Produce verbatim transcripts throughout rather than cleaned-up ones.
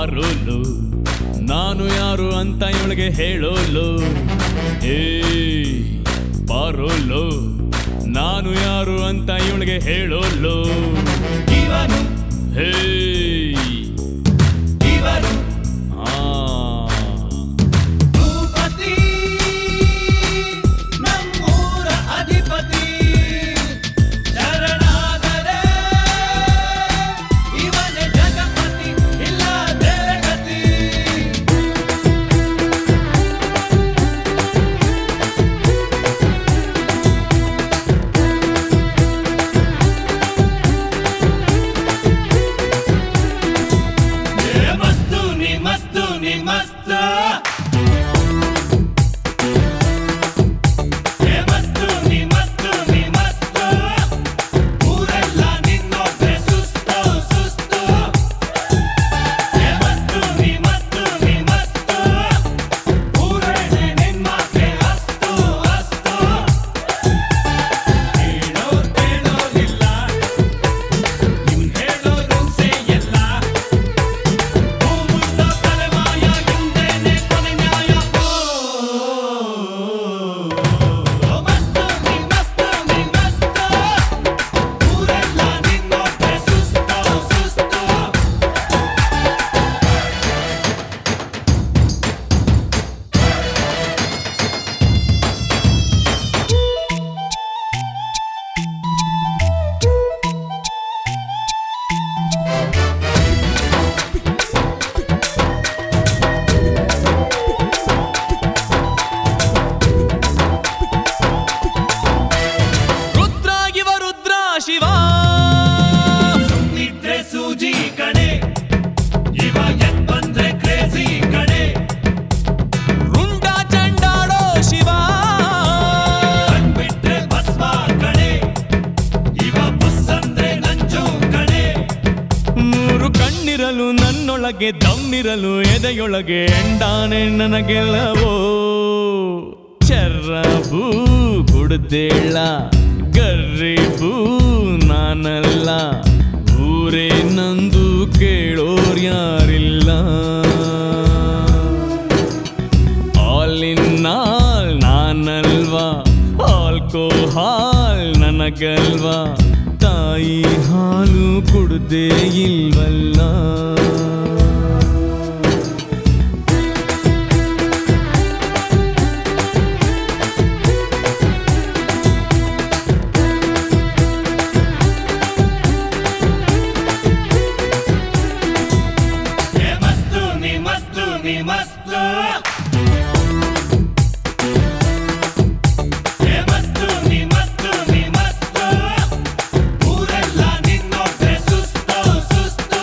ಪಾರೋಲು ನಾನು ಯಾರು ಅಂತ ಇವಳಿಗೆ ಹೇಳೋಲು ಹೇ ಪಾರೋಲು ನಾನು ಯಾರು ಅಂತ ಇವಳಿಗೆ ಹೇಳೋಲು ಇವನು ಹೇ ಇವನು ಭೂಪತಿ ನಮ್ಮೂರ ಅಧಿಪತಿ ಶರಣಾದರೆ ಇವನೇ ಜಗಪತಿ ಇಲ್ಲ ಬೇರೆ ಗತಿ ಏ ಮಸ್ತು ನೀ ಮಸ್ತು ನೀ ಮಸ್ತ ಏ ಮಸ್ತು ನೀ ಮಸ್ತು ನೀ ಮಸ್ತ ಊರೆಲ್ಲ ನಿನ್ನೊಬ್ಬೆ ಸುಸ್ತು ಸುಸ್ತು ಏ ಮಸ್ತು ನೀ ಮಸ್ತು ನೀ ಮಸ್ತ ಊರೇನೆ ನಿನ್ಮಾತೆ ಅಸ್ತು ಅಸ್ತು ಹೇಳೋರ್ ಕೇಳೋರಿಲ್ಲ ಇವ್ನ್ ಹೇಳೋರು ಸೇಯಲ್ಲ ಭೂಮುಟ್ಟ ತಲೆಮಾಯ ಹಿಂದೇನೆ ಕೊನೆ ನ್ಯಾಯ ಓ ಮಸ್ತು ನೀ ಮಸ್ತು ನೀ ಮಸ್ತ ಊರೆಲ್ಲ ನಿನ್ನೊಬ್ಬೆ ಸುಸ್ತು ಸುಸ್ತು ರುದ್ರ ಇವ ರುದ್ರ ಶಿವ ಸುಮ್ನಿದ್ರೆ ಸೂಜಿ ಕಡೆ ಇವ ಎದ್ ಬಂದ್ರೆ ಕ್ರೇಜಿ ಕಡೆ ರುಂಡ ಚಂಡಾಡೋ ಶಿವ ಕಣ್ಬಿಟ್ರೆ ಭಸ್ಮ ಕಡೆ ಇವ ಬುಸ್ ಅಂದ್ರೆ ನಂಜು ಕಡೆ ಮೂರು ಕಣ್ಣಿರಲು ನನ್ನೊಳಗೆ ದಮ್ಮಿರಲು ಎದೆಯೊಳಗೆ ಎಂಡಾನೆ ನನಗೆಲ್ಲವೋ ಚರ್ರಬೂ ಕುಡ್ದೇಳ ಗರ್ರಿಬೂ ನಾನಲ್ಲ ಊರೇ ನಂದು ಕೇಳೋರ್ಯಾರಿಲ್ಲ ಆಲ್ ಇನ್ ಆಲ್ ನಾನಲ್ವಾ ಆಲ್ಕೋಹಾಲ್ ನನಗಲ್ವಾ ತಾಯಿ ಹಾಲು ಕುಡ್ದೇ ಇಲ್ವಲ್ಲ ಏ ಮಸ್ತು ನೀ ಮಸ್ತು ನೀ ಮಸ್ತು ಏ ಮಸ್ತು ನೀ ಮಸ್ತು ನೀ ಮಸ್ತು ಊರೆಲ್ಲ ನಿನ್ನೊಬ್ಬೆ ಸುಸ್ತು ಸುಸ್ತು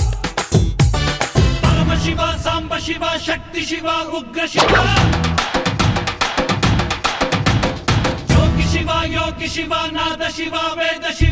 ಪರಮ ಶಿವ ಸಾಂಬ ಶಿವ ಶಕ್ತಿ ಶಿವ ಉಗ್ರ ಶಿವ ಯೋಗಿ ಶಿವ ಯೋಗಿ ಶಿವ ನಾದ ಶಿವ ವೇದ ಶಿವ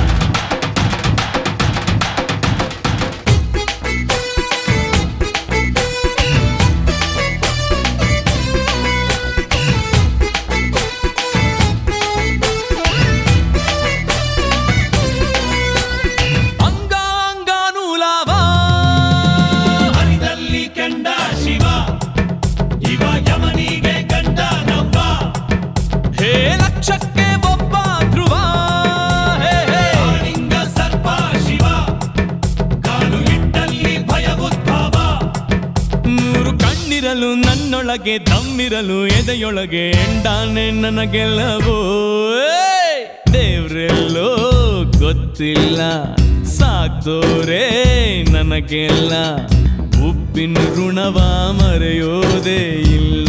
ಅಂಗ ಅಂಗಾನೂಲಾವ ಹರಿದಲ್ಲಿ ಕೆಂಡ ಶಿವ ಇವ ಯಮನಿಗೆ ಗಂಡ ನವ್ವ ಹೇ ಲಕ್ಷಕ್ಕೆ ಒಬ್ಬ ಧ್ರುವ ಹೇ ಹೇ ಕಾಳಿಂಗ ಸರ್ಪ ಶಿವ ಕಾಲು ಇಟ್ಟಲ್ಲಿ ಭಯ ಉದ್ಭವ ಮೂರು ಕಣ್ಣಿರಲು ನನ್ನೊಳಗೆ ದಮ್ಮಿರಲು ಎದೆಯೊಳಗೆ ಎಂಡಾನೆ ನನಗೆಲ್ಲವೋ ಏಯ್! ದೇವ್ರೆಲ್ಲೋ ಗೊತ್ತಿಲ್ಲ ಸಾಕ್ತೋರೇ ನನಗೆಲ್ಲ ಉಪ್ಪಿನ ಋಣವ ಮರೆಯೋದೇ ಇಲ್ಲ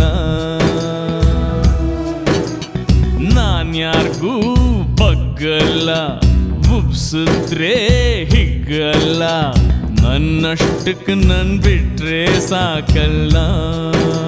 ನಾನ್ಯಾರ್ಗೂ ಬಗ್ಗಲ್ಲ ಉಪ್ಸಿದ್ರೆ ಹಿಗ್ಗಲ್ಲ ನನ್ನಷ್ಟಕ್ಕೆ ನನ್ ಬಿಟ್ರೆ ಸಾಕಲ್ಲ